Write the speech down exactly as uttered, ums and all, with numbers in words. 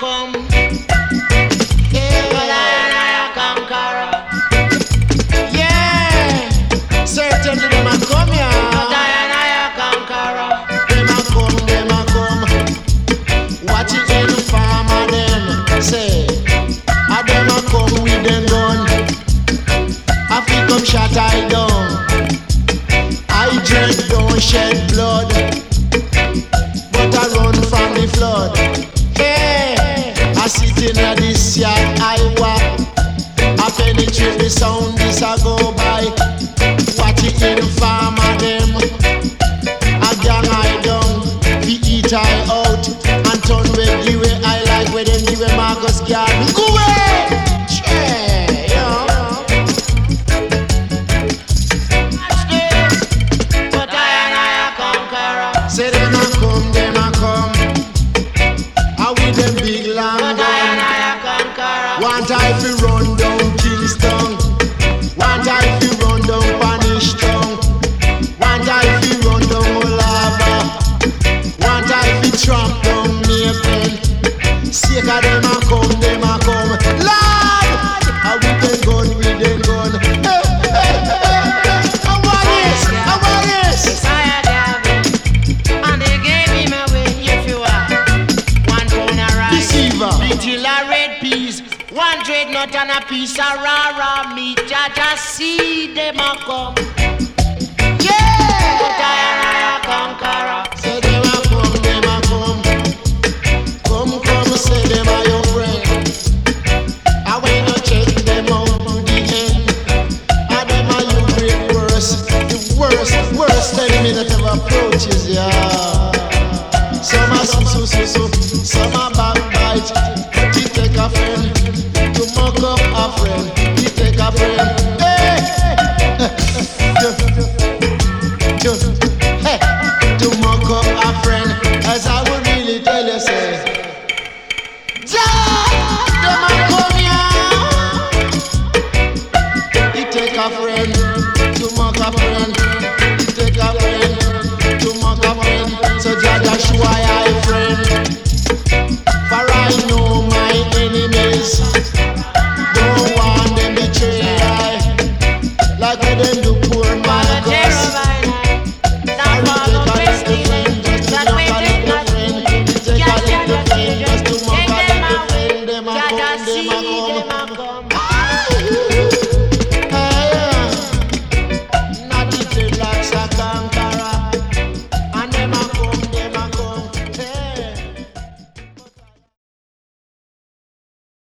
come. Yeah, but I and I a conqueror. Yeah, certainly them a come here. But I and I a conqueror. Them a come, them a come. Watch it in the farm of them. Say, a them a come with them gun. A fi come shot I down. I dread don't shed blood, but I run from the flood. Hey, I sit in a this yard I walk. I penetrate the sound this I go by. Watch it in the farm of them. A gang I down, fi eat I out, and turn with the way I like where them give me Marcus Garvey. Go away! Yeah, yeah. Say them a come, them a come. I with them big long But gun. I and I a conqueror. One time fi run down Kingston. One time fi run down Panishtown. One time fi run down Olava. One time fi tramp down Maple. Sake of them a come, them a come. Lord, I with them gun, with them gun. Hey, hey, hey, hey. I want this, I want this. Yes, I had Gavin. And they gave him away, if you are. One pound of rice. Deceiver. Little a red peas. One dreadnought and a piece of raw raw meat. Jaja see them a come. Yeah. But I and I a conqueror. Say